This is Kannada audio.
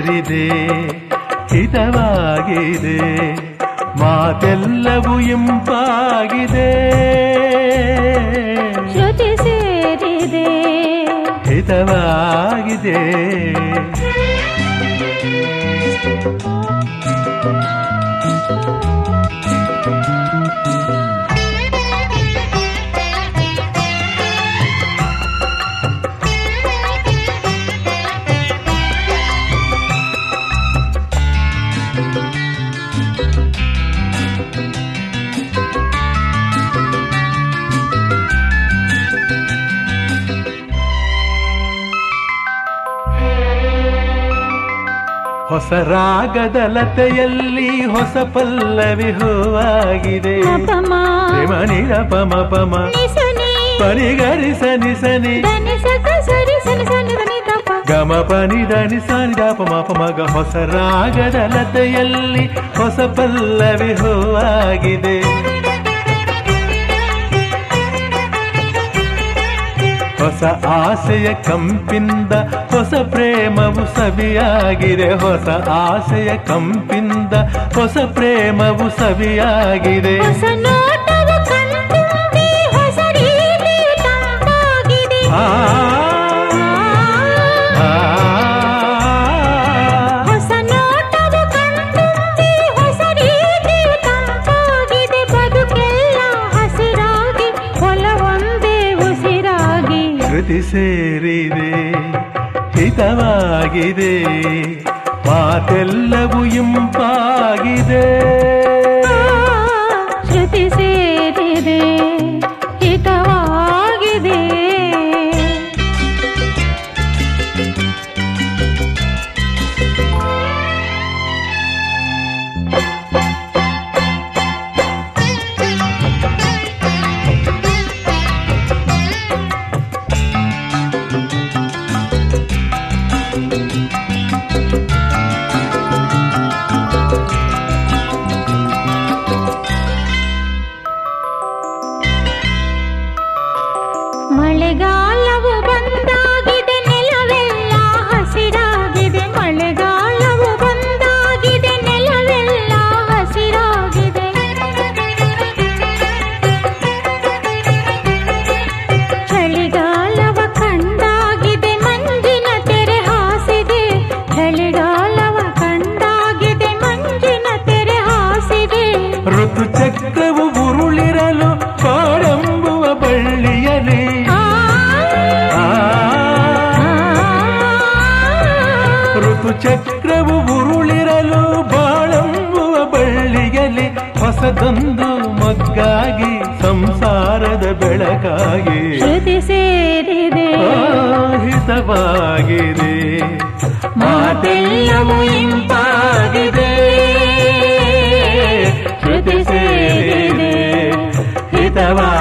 ಸೇರಿದೆ ಹಿತವಾಗಿದೆ ಮಾತೆಲ್ಲವೂ ಇಂಪಾಗಿದೆ ಶ್ರುತಿ ಸೇರಿದೆ ಹಿತವಾಗಿದೆ ಹೊಸ ರಾಗದ ಲತೆಯಲ್ಲಿ ಹೊಸ ಪಲ್ಲವಿ ಹೂವಾಗಿದೆ ಮನಿರ ಪಮ ಪಮ ಪರಿಗರಿ ಸನಿ ಸನಿ ಗಮ ಪನಿ ಧನಿ ಸನಿ ದ ಪಮ ಪಮಗ ಹೊಸ ರಾಗದ ಲತೆಯಲ್ಲಿ ಹೊಸ ಪಲ್ಲವಿ ಹೂವಾಗಿದೆ ಹೊಸ ಆಸೆಯ ಕಂಪಿಂದ ಹೊಸ ಪ್ರೇಮವು ಸವಿಯಾಗಿದೆ ಹೊಸ ಆಸೆಯ ಕಂಪಿಂದ ಹೊಸ ಪ್ರೇಮವು ಸವಿಯಾಗಿದೆ ಶ್ರುತಿ ಸೇರಿದೆ ಹಿತವಾಗಿದೆ ಮಾತೆಲ್ಲವೂ ಇಂಪಾಗಿದೆ ಶ್ರುತಿ ಸೇರಿದೆ ಹಿತವಾಗಿದೆ ಮಳೆಗಾಲವು ಬಂದಾಗಿದೆ ನೆಲವೆಲ್ಲ ಹಸಿರಾಗಿದೆ ಮಳೆಗಾಲವು ಬಂದಾಗಿದೆ ನೆಲವೆಲ್ಲ ಹಸಿರಾಗಿದೆ ಚಳಿಗಾಲವ ಕಂಡಾಗಿದೆ ಮಂಜಿನ ತೆರೆ ಹಾಸಿದೆ ಚಳಿಗಾಲವ ಕಂಡಾಗಿದೆ ಮಂಜಿನ ತೆರೆ ಹಾಸಿದೆ ಋತು ಚಕ್ರವು ಉರುಳಿರಲು ಕಾಡೆಂಬುವ ಬಳ್ಳಿಯಲಿ ಋತು ಚಕ್ರವು ಉರುಳಿರಲು ಬಾಳೆಂಬುವ ಬಳ್ಳಿಯಲಿ ಹೊಸದೊಂದು ಮೊಗ್ಗಾಗಿ ಸಂಸಾರದ ಬೆಳಕಾಗಿ ಶ್ರುತಿ ಸೇರಿದೆ ಹಿತವಾಗಿದೆ ಮಾತೆಲ್ಲವೂ ಇಂಪಾಗಿದೆ ಶ್ರುತಿ ಸೇರಿದೆ ಹಿತವಾಗಿದೆ